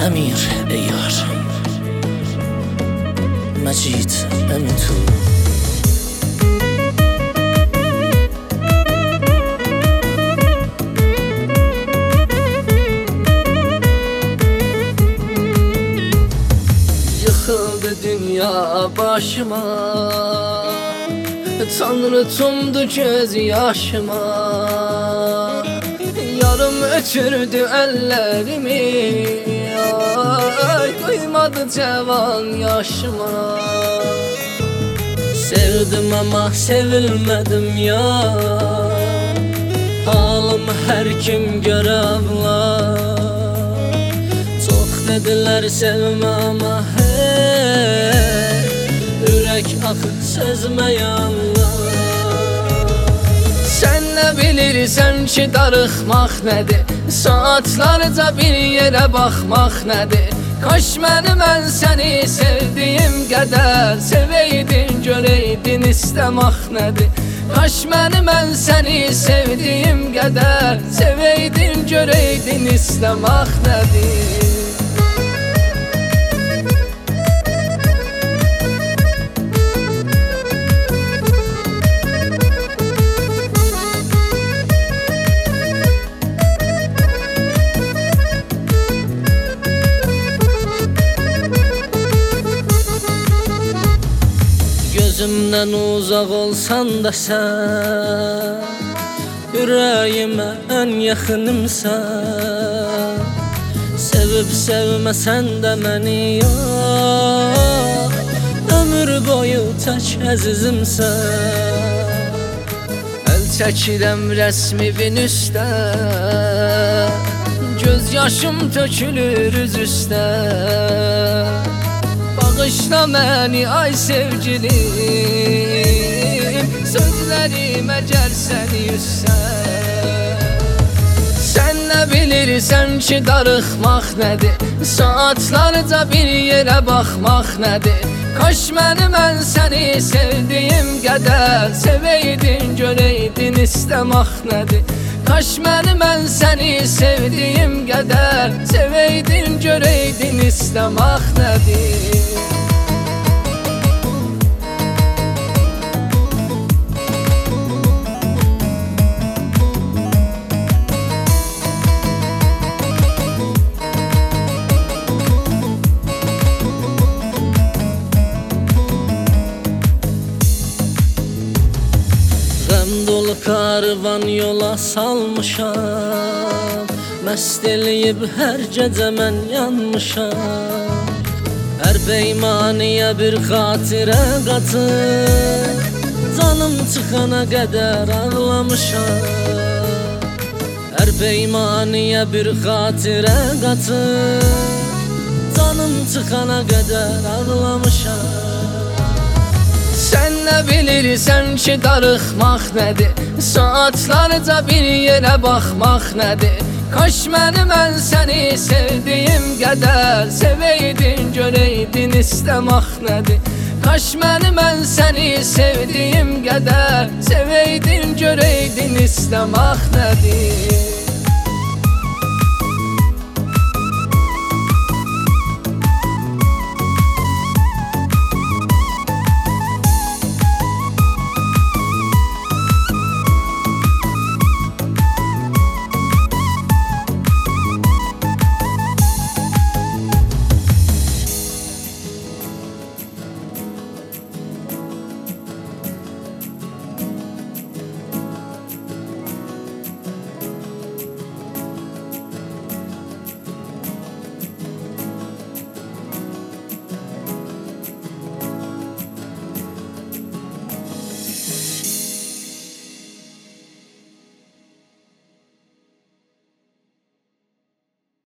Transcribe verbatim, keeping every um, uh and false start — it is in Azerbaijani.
Əmir Eyyar Məcid Əmintu Yıkıldı dünya başıma, Tanrı tumdu göz yaşıma. Yarım ötürdü ellerimi, ay duymadı cevan yaşıma. Sevdim ama sevilmedim ya, halımı her kim görebilir. Çok dediler sevme ama hey, ürek akıp sezmeyenler. Sen ne bilirsen ki darıxmaq nədir, saatlarca bir yerə baxmaq nədir. Kaş məni mən səni sevdiyim qədər seveydin, görəydin istəmək nədir. Kaş məni mən səni sevdiyim qədər seveydin, görəydin istəmək nədir. Gözümden uzak olsan da sen, yüreğime en yakınımsan. Sevip sevmesen de beni yok, ömür boyu tek əzizimsən. El çəkirəm rəsmivin üstə, göz yaşım tökülür üz üstə. Bağışla məni ay sevgilim, sözlərim əgər səni üzsən. Sen ne bilirsen ki darıxmaq nədir, saatlarca bir yerə baxmaq nədir. Kaş məni mən səni sevdiyim qədər seveydin, görəydin istəmək nədir. Kaş məni mən səni sevdiyim qədər seveydin, görəydin istəmək nədir. Qəm dolu karvan yola salmışam, məst eləyib hər gecə mən yanmışam. Hər beymaniyə bir xatirə qatıb, canım çıxana qədər ağlamışam. Hər beymaniyə bir xatirə qatıb, canım çıxana qədər ağlamışam. Sen ne bilirsen ki darıxmaq nədir, saatlarca bir yerə baxmaq nədir. Kaş məni mən səni sevdiyim qədər seveydin, görəydin istəmək nədir. Kaş məni mən səni sevdiyim qədər seveydin, görəydin istəmək nədir.